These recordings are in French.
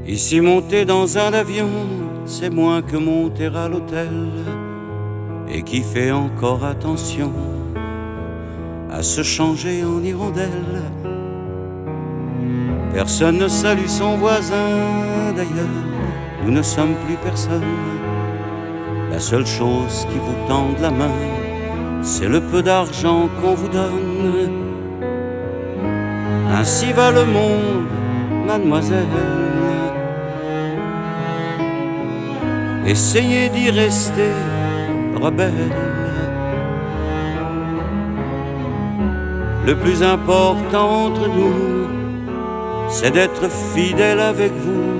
Ici monter dans un avion, c'est moins que monter à l'hôtel. Et qui fait encore attention à se changer en hirondelle. Personne ne salue son voisin, d'ailleurs, nous ne sommes plus personne. La seule chose qui vous tende la main, c'est le peu d'argent qu'on vous donne. Ainsi va le monde, mademoiselle. Essayez d'y rester rebelle. Le plus important entre nous, c'est d'être fidèle avec vous.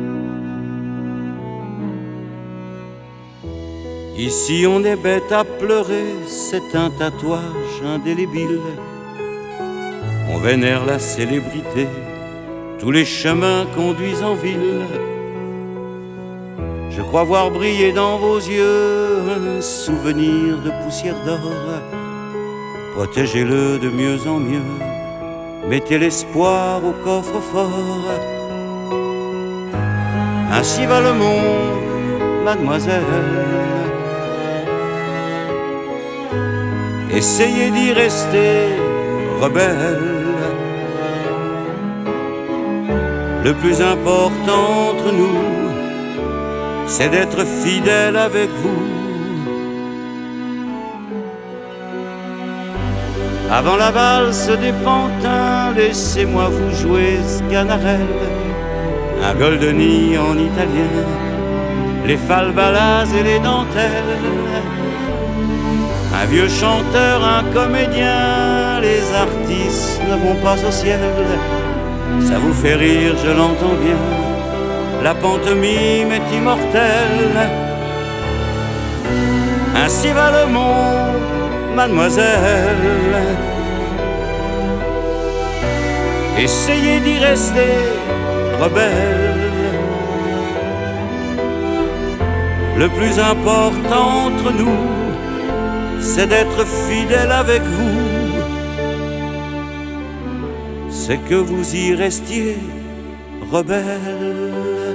Ici on est bête à pleurer, c'est un tatouage indélébile. On vénère la célébrité, tous les chemins conduisent en ville. Je crois voir briller dans vos yeux un souvenir de poussière d'or. Protégez-le de mieux en mieux, mettez l'espoir au coffre-fort. Ainsi va le monde, mademoiselle. Essayez d'y rester rebelle. Le plus important entre nous, c'est d'être fidèle avec vous. Avant la valse des pantins, laissez-moi vous jouer Sganarelle, un Goldoni en italien, les falbalas et les dentelles. Un vieux chanteur, un comédien, les artistes ne vont pas au ciel. Ça vous fait rire, je l'entends bien, la pantomime est immortelle. Ainsi va le monde, mademoiselle. Essayez d'y rester rebelle. Le plus important entre nous, c'est d'être fidèle avec vous. C'est que vous y restiez rebelle.